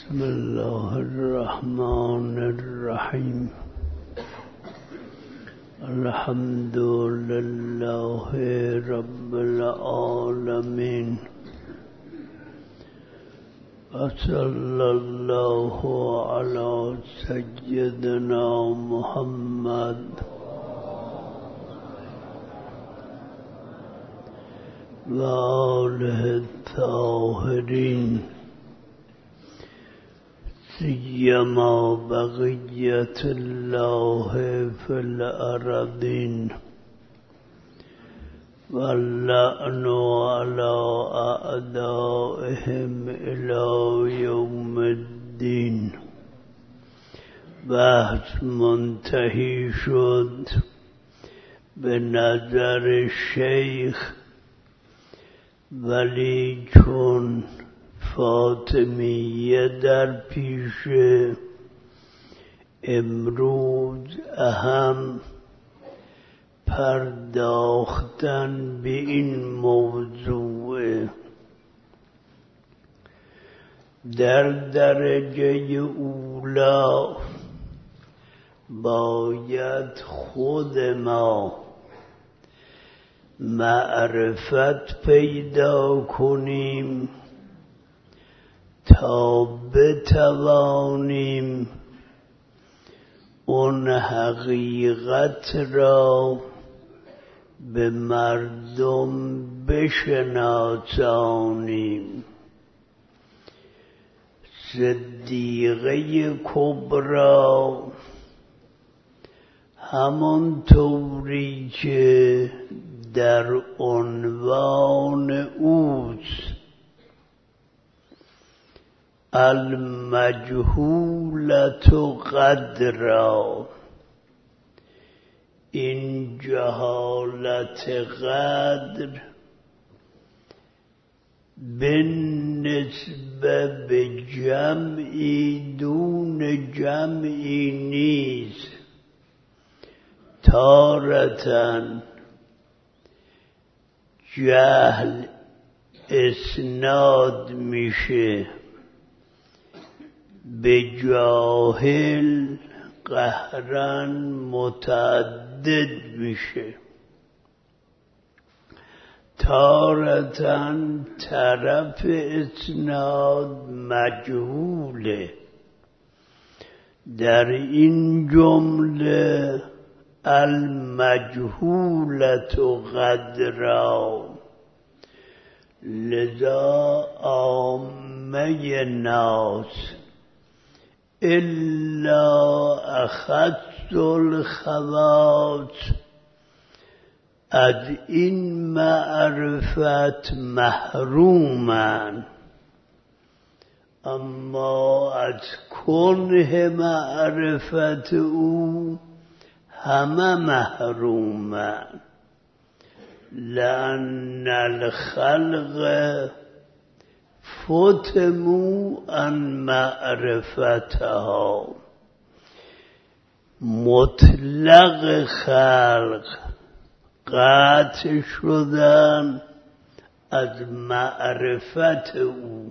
بسم الله الرحمن الرحیم. الحمد لله رب العالمین و صلی الله علی سیدنا محمد و آله الطاهرین، سیما بقیت الله فی الارضین واللعن علی اعدائهم الی یوم الدین. بحث منتهی شد به نظر شیخ، ولی چون فاطمیه در پیش امروز اهم پرداختن به این موضوع. در درجه اولا باید خود ما معرفت پیدا کنیم تا بتوانیم اون حقیقت را به مردم بشناسانیم. صدیقه کبری همانطوری که در عنوان اوست، المجهولة قدرا، این جهالت قدر بالنسبه به جمعی دون جمعی نیست. تارةً جهل اسناد میشه به جاهل، قهرن متعدد میشه. تارةً طرف اسناد مجهوله. در این جمله المجهولة قدرا، لذا عامه ناس الا اخص الخواص از این معرفت محرومند، اما از کنه معرفت او همه محرومند. لأن الخلق فتموا عن معرفتها، مطلق خلق قطع شدن از معرفت او.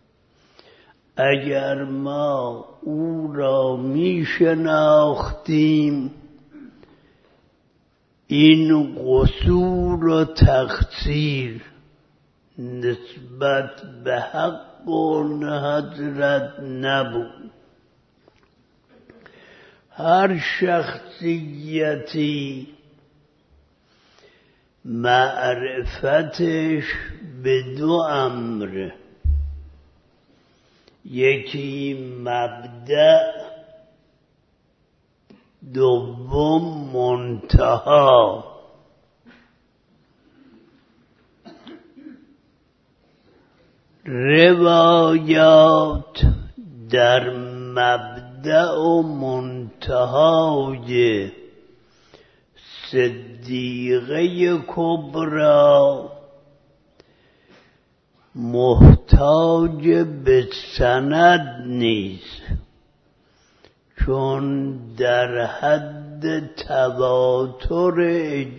اگر ما او را می شناختیم، این قصور و تقصیر نسبت به حق و حضرت نبود. هر شخصیتی معرفتش به دو امر، یکی مبدأ، دوم منتها. روایات در مبدأ و منتهای صدیقه کبری محتاج به سند نیست، چون در حد تواتر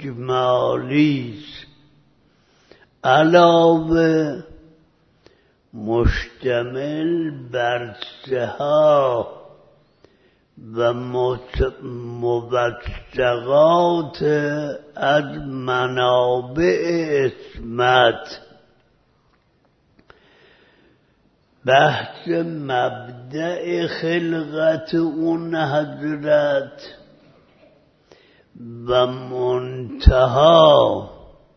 اجمالی است. علاوه مشتمل بر سها و موثقات از منابع عصمت. بحث مبدأ خلقت اون حضرت و منتها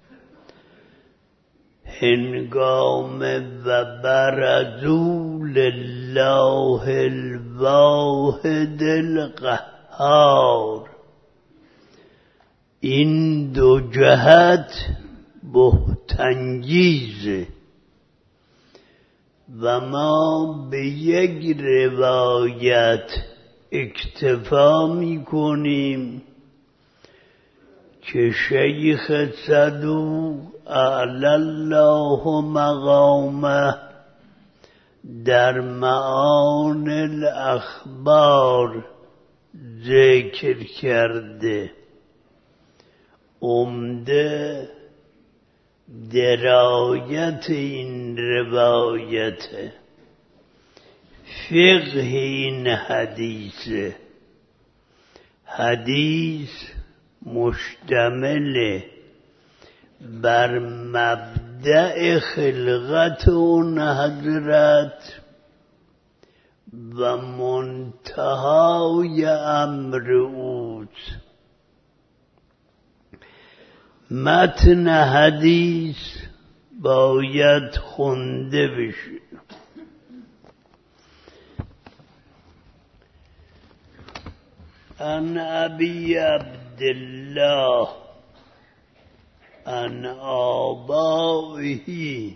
هنگام و برزو لله الواحد القهار. این دو جهت بهت‌انگیزه و ما به یک روایت اکتفا میکنیم که شیخ صدوق اعلی الله مقامه در معانی الاخبار ذکر کرده. عمده درایت این روایت فقه این حدیث مشتمل بر مبدأ خلقت اون حضرت و منتهای امر اوست. متن حدیث باید خونده بشه. عن ابی عبدالله عن آبائه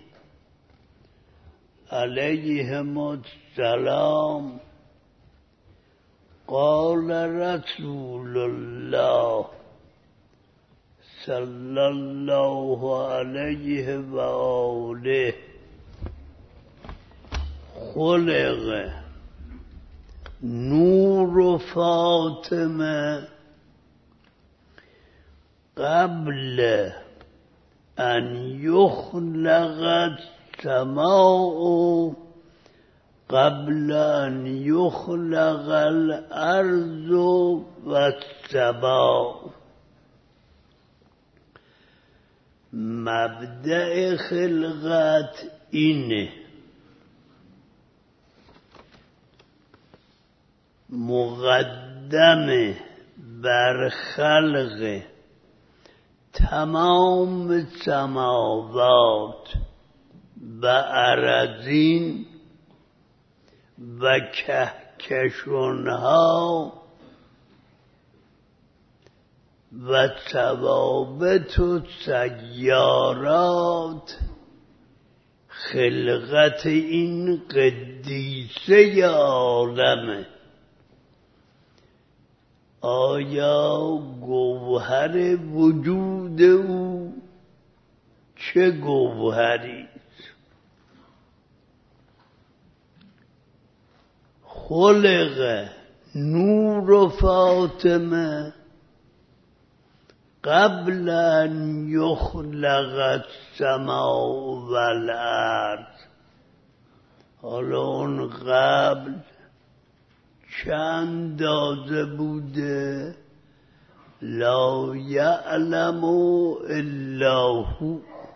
علیهم السلام قال رسول الله صلی الله علیه و آله خلق نور فاطمه قبل ان یخلق السماء قبل ان یخلق الارض و السماء. مبدأ خلقت اینه. مقدم بر خلق تمام سماوات و اراضین و کهکشانها و ثوابت و سیارات خلقت این قدیسه عالمه. آیا گوهر وجود او چه گوهری؟ خلق نور فاطمه قبل ان یخلق السماء و الارض. حالا اون قبل چند اندازه بوده؟ لا یعلم الا هو.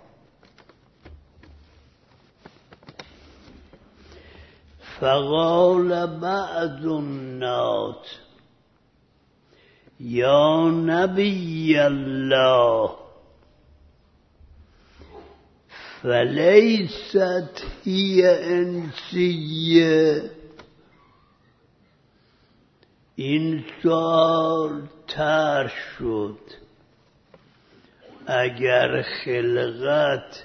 فقال بعض الناس یا نبی الله فلیست هی انسیه. این سوال طرح شد اگر خلقت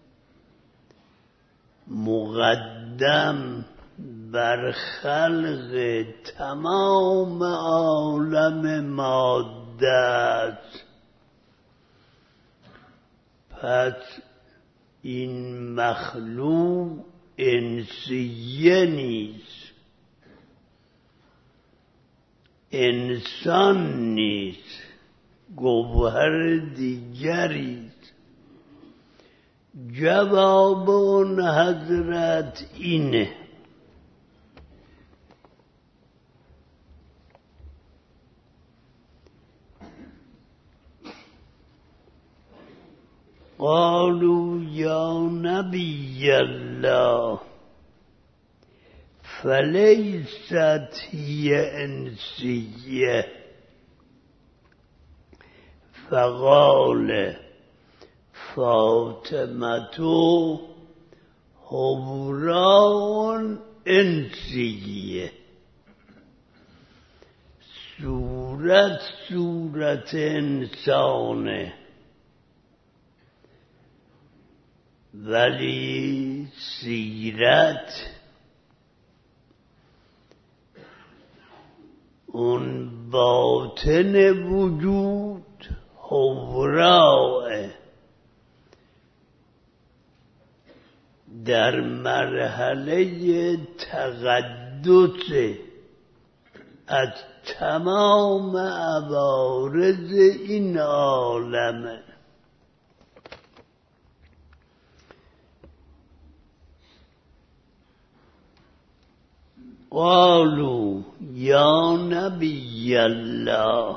مقدم بر خلق تمام عالم ماده است، پس این مخلوق انسیه نیست، انسان نیست، گوهر دیگری. جواب اون حضرت اینه: قالوا یا نبی الله فلیست هی انسیه فقال فاطمة حوراء انسیه. صورت انسانه ولی سیرت اون باطن وجود حوراء در مرحله تقدس از تمام عوارض این عالمه. قالوا یا نبی الله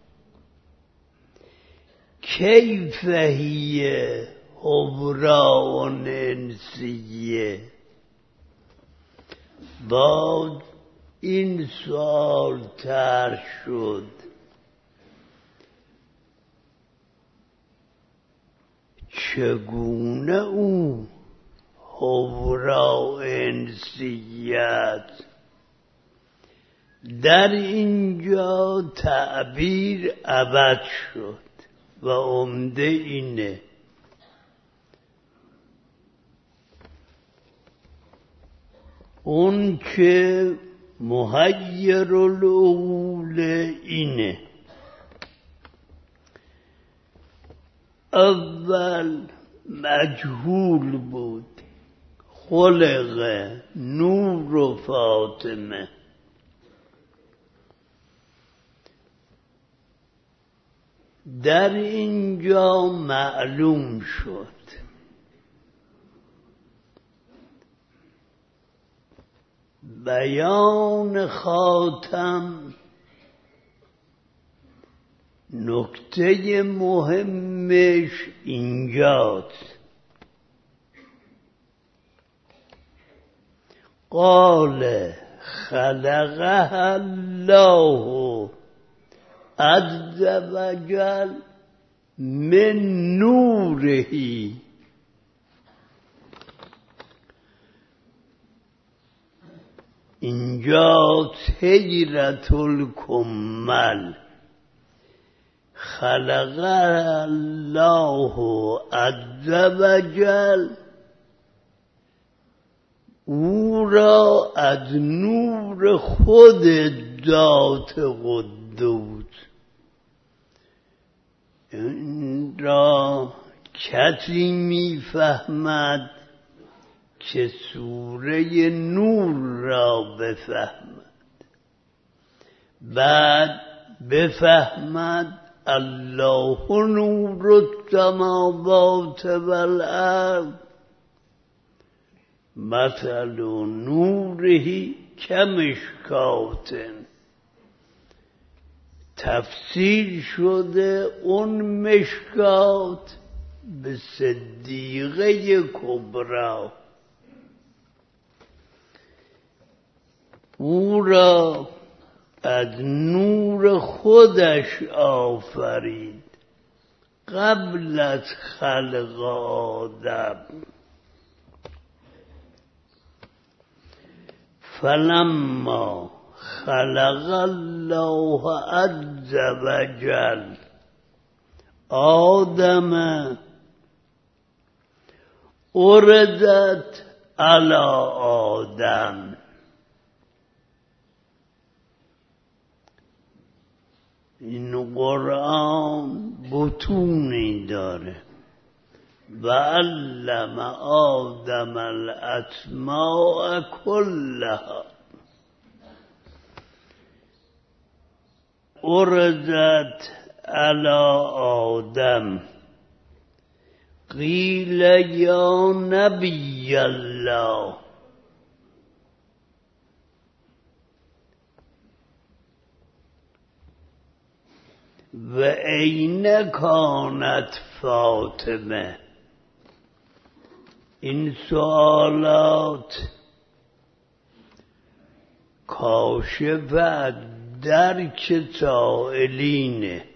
کیف هی حوراء انسیه. بعد این سوال طرح شد: چگونه او حوراء انسیت؟ در اینجا تعبیر عوض شد و عمده اینه: اون که محیر العقول اینه. اول مجهول بود، خلق نور و فاطمه. در اینجا معلوم شد. بیان خاتم نکته مهمش اینجاست. قال خلقها الله عز وجل من نوره. اینجا حیرت الکمل. خلق الله عز وجل او را از نور خود ذات قدوس. این را کسی میفهمد که سوره نور را بفهمد، بعد بفهمد الله نور السماوات والارض مثل نوره کمشکات. تفسیر شده اون مشکات به صدیقه کبری. او را از نور خودش آفرید قبل از خلق آدم. فلما خلق الله عز وجل آدم اردت علی آدم. این قرآن بطونی داره. و علم آدم الاسماء كلها عرضت علی آدم قیل یا نبی الله و این کانت فاطمه. این سوالات کاشف درک سائلینه.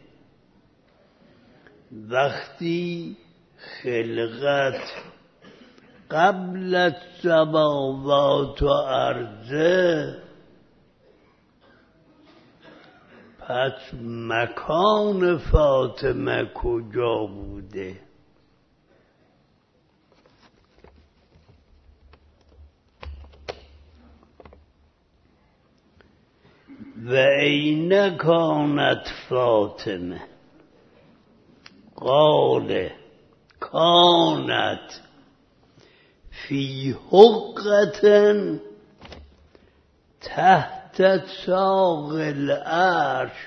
وقتی خلقت قبل السماوات و ارضه، پس مکان فاطمه کجا بوده؟ و این کانت فاطمه قال کانت فی حقة تحت ساق العرش.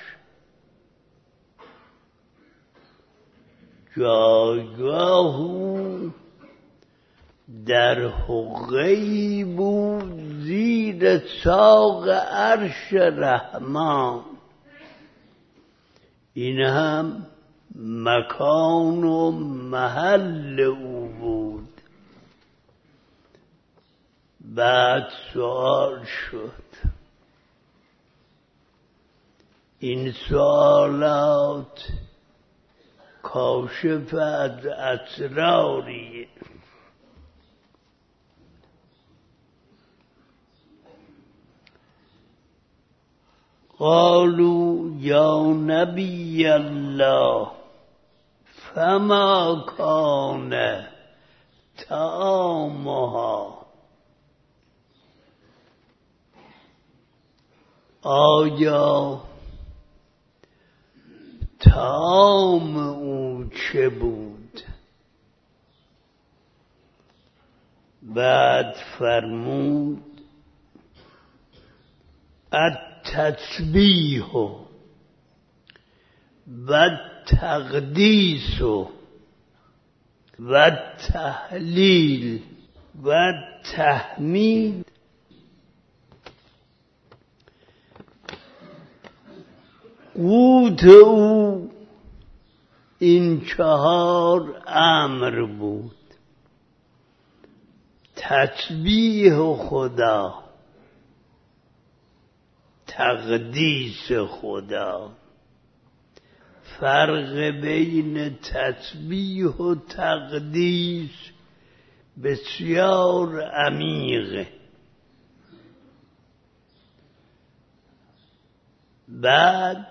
جایگاه در حقه‌ای بود زیر ساق عرش رحمان. این هم مکان و محل او بود. بعد سوال شد. این سوالات کاشف از اسراری. قالوا یا نبی الله فما کان طعامها. آیا طعام او چه بود؟ بعد فرمود التسبیح و التقدیس و التهلیل و التحمید. قوت او این 4 امر بود: تسبیح خدا، تقدیس خدا. فرق بین تسبیح و تقدیس بسیار عمیقه. بعد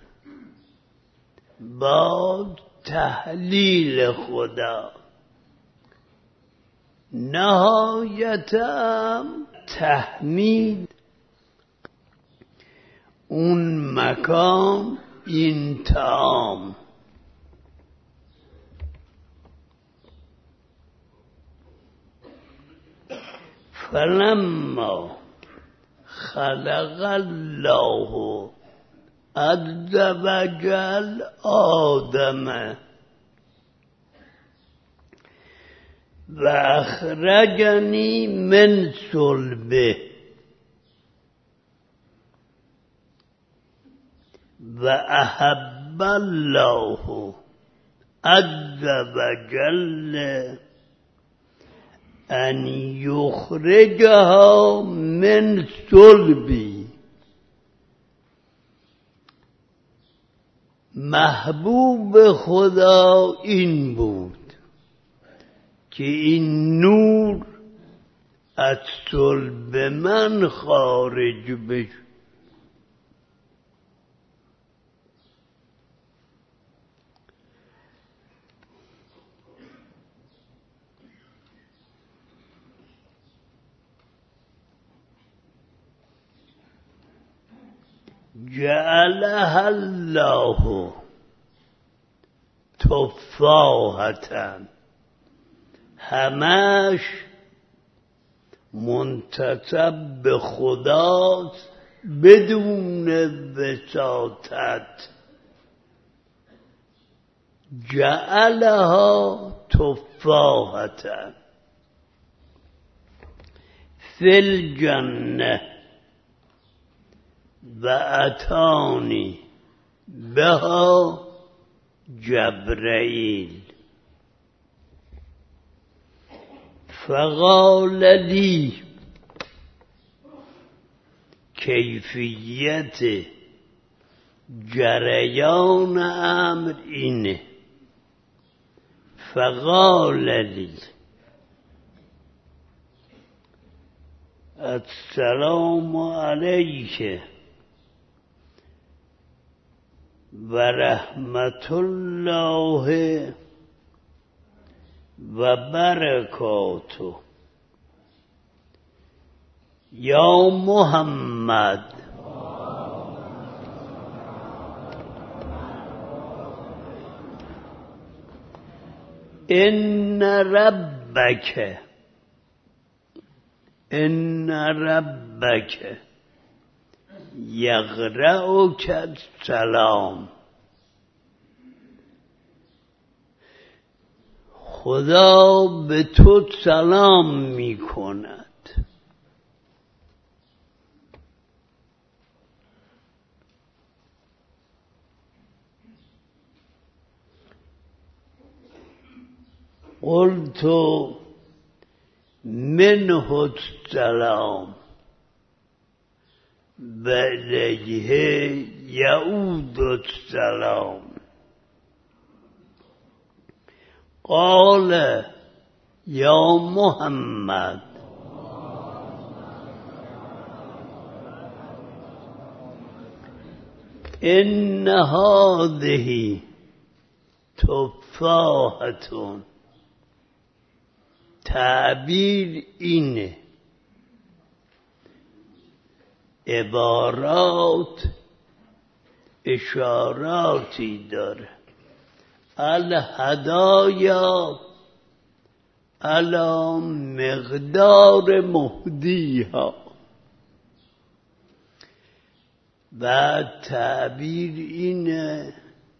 با تحلیل خدا، نهایتاً تحمید اون مکان، این طعام. فلما خلق الله عز وجل آدم و اخرجنی من صلبه و احب الله عز وجل ان یخرجها من صلبی. محبوب خدا این بود که این نور از صلب من خارج بشه. جعلها الله تفاحة، همش منتسب به خداست بدون وساطت. جعلها تفاحة في الجنة وأتاني بها جبرائيل فقال لي کیفیت جریان امر اینه. فقال لی السلام علیک و رحمت الله و برکاته یا محمد ان ربک یقرأک السلام. خدا به تو سلام می کند. قلت منه السلام و الیه یعود السلام. قال یا محمد ان هذه تفاحة. تعبیر اینه، عبارات اشاراتی داره. الهدایا علی مقدار مهدیها. و تعبیر اینه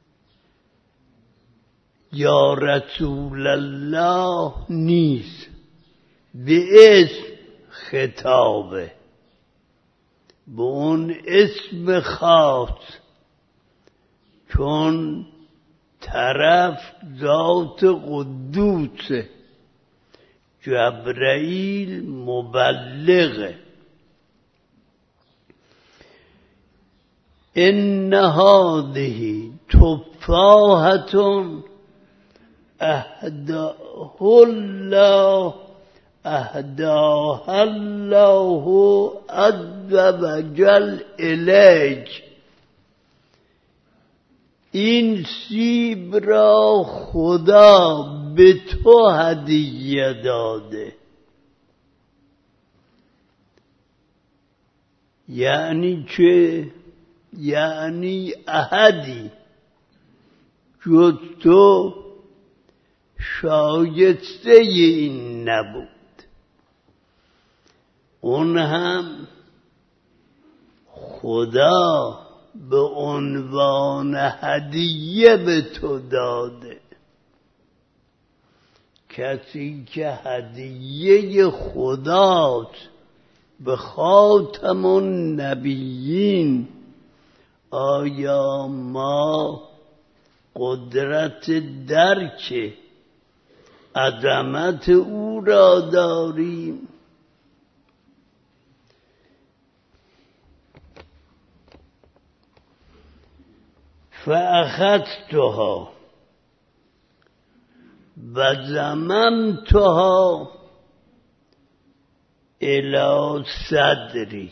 یا رسول الله نیست، به اسم خطابه، به اون اسم خاص، چون طرف ذات قدوسه، جبرائیل مبلغه. ان هذه تفاحة اهداها الله عز وجل الیک. این سیب را خدا به تو هدیه داده. یعنی چه؟ یعنی احدی جز تو شایسته این نبود. اون هم خدا به عنوان هدیه به تو داده. کسی که هدیه خداست به خاتم النبیین، آیا ما قدرت درک عظمت او را داریم؟ فأخذتها و ضممتها الی صدری.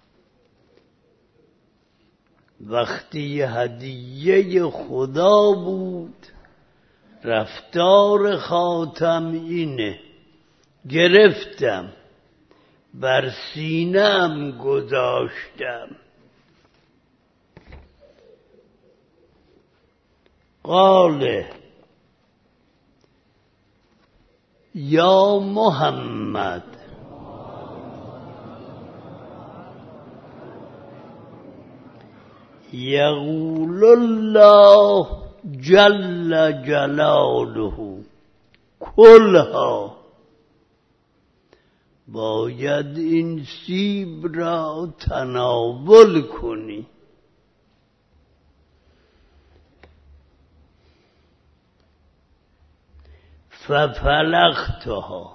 وقتی هدیه خدا بود، رفتار خاتم اینه، گرفتم بر سینه‌ام گذاشتم. قال یا محمد یقول الله جل جلاله کلها باید این سیب را تناول کنی. ففلقتها،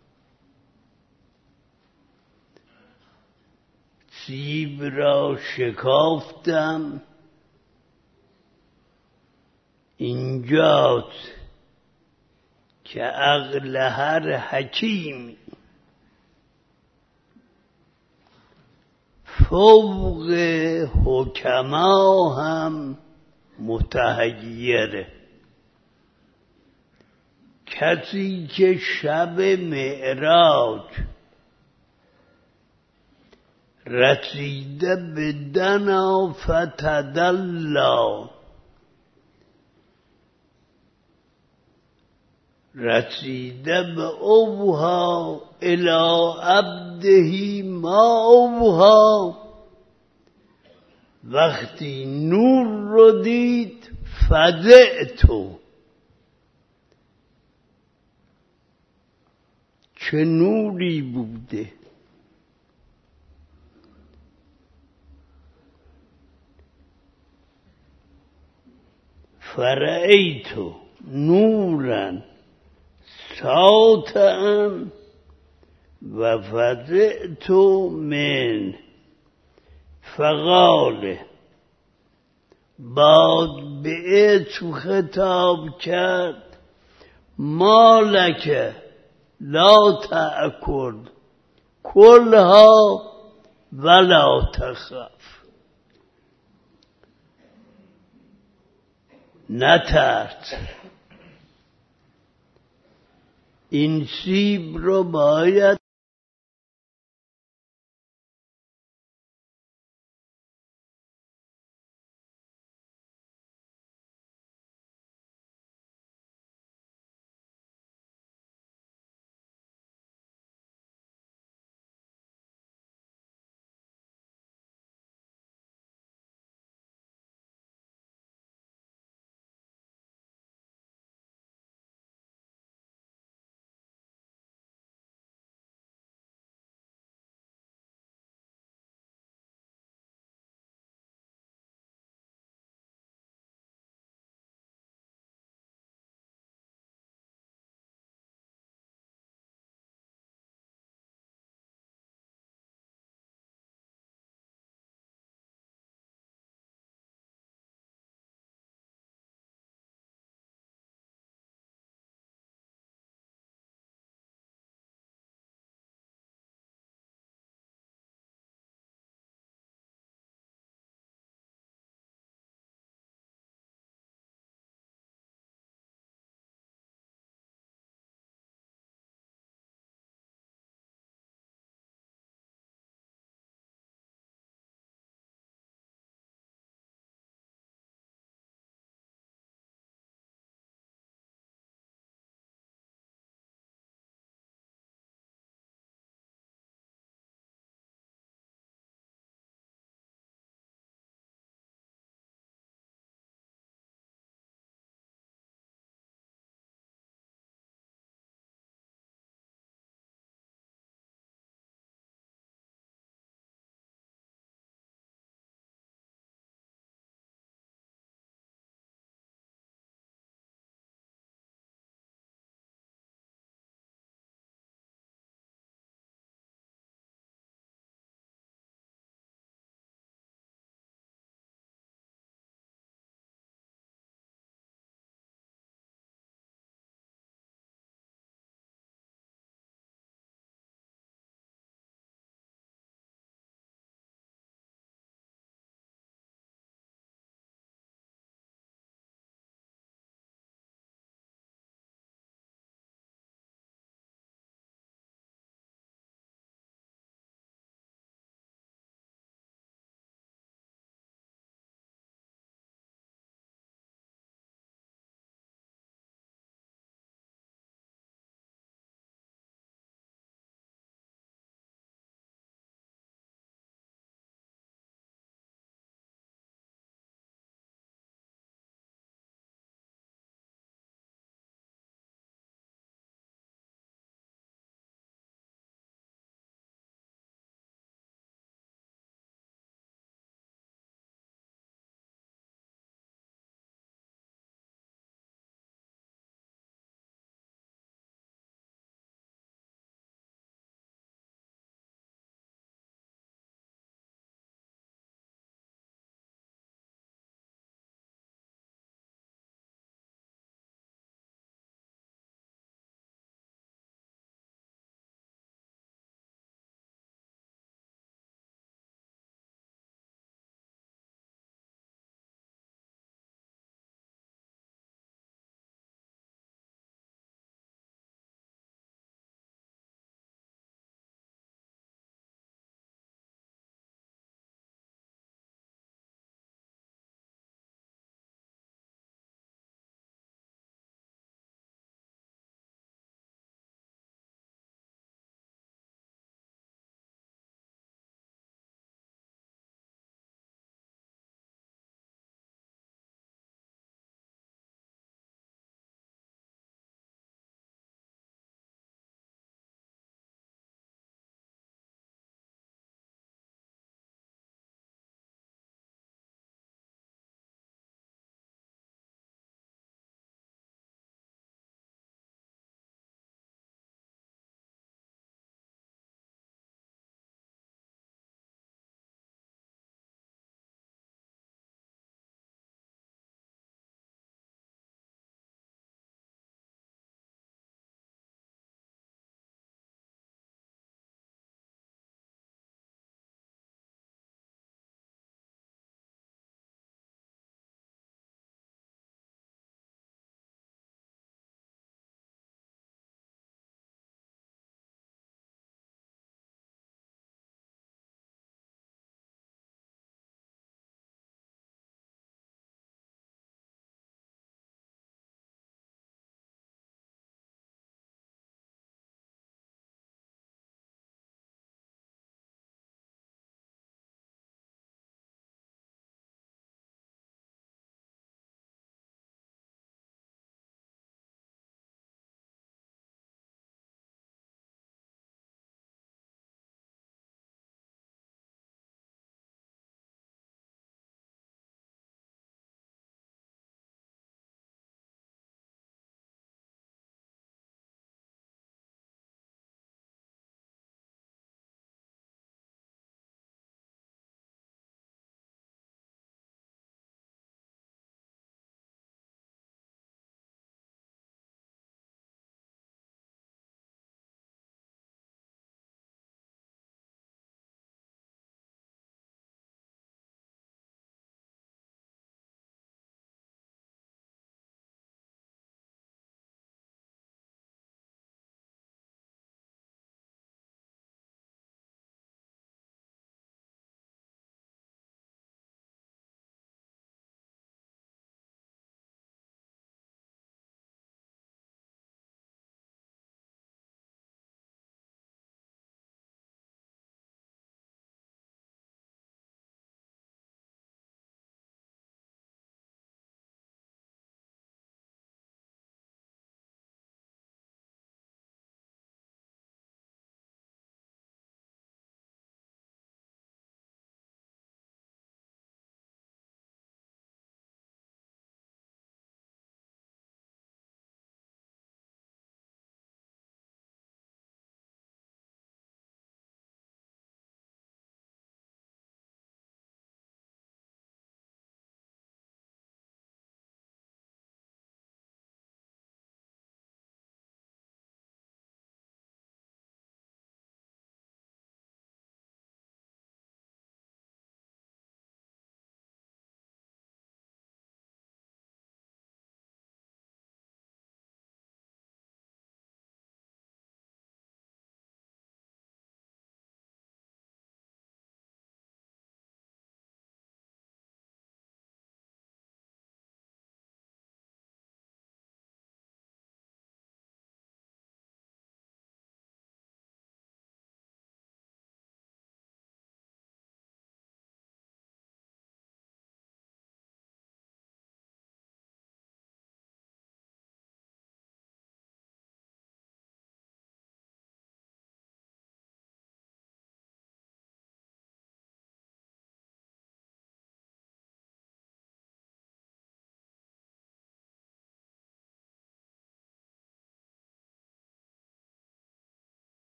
سیب را شکافتم. اینجاست که عقل هر حکیمی فوق حکما هم متحیره. کسی که شب معراج رسیده به دنا فتدلی، رسیده به اوها الی عبده ما اوها، وقتی نور رو دید فزعتو، چه نوری بوده. فرأیتو نورا ساطعا و فزعت من، فقال، بعد به عطف خطاب کرد، ما لک لا تأکل کلها ولا تخف، نترس، این سیب رو باید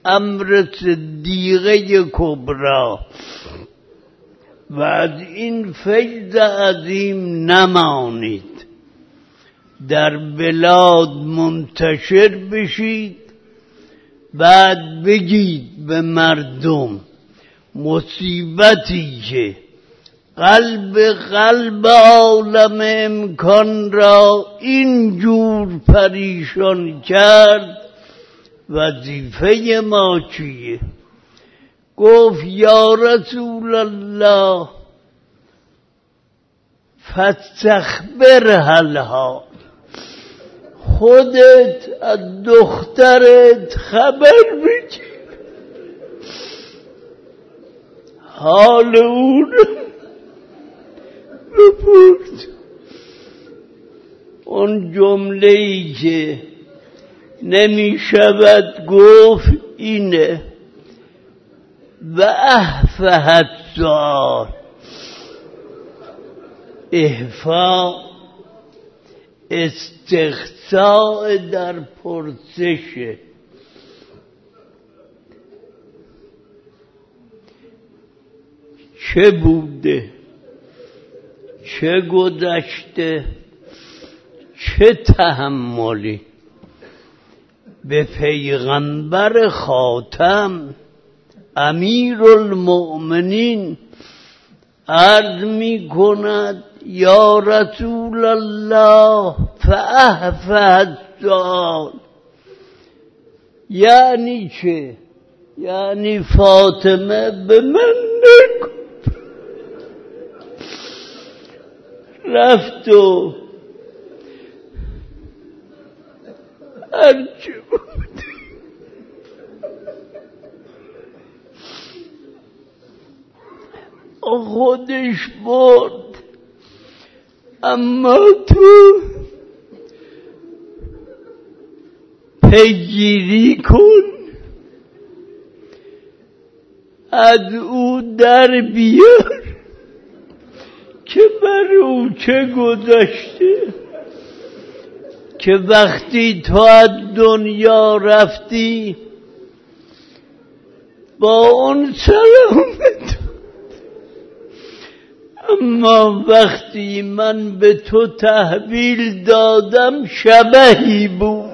امر صدیقه کبرا و از این فیض عظیم نمانید، در بلاد منتشر بشید، بعد بگید به مردم مصیبتی که قلب عالم امکان را اینجور پریشان کرد وظیفه ما چیه؟ گفت یا رسول الله فاستخبرها الحال، خودت از دخترت خبر بگیر، حال اون بپرس. اون جمله‌ای که نمی شود گفت اینه و احفظت سؤال. احفا استقصاء در پرسشه. چه بوده، چه گذشته، چه تحملی؟ به پیغمبر خاتم امیر المؤمنین عرض می کند یا رسول الله فاحفظ السؤال. یعنی چه؟ یعنی فاطمه به من نگو. رفت و هرچه بود خودش برد، اما تو پیگیری کن، از او در بیار که بر او چه گذشته، که وقتی تو از دنیا رفتی با اون سلامت، اما وقتی من به تو تحویل دادم شبهی بود.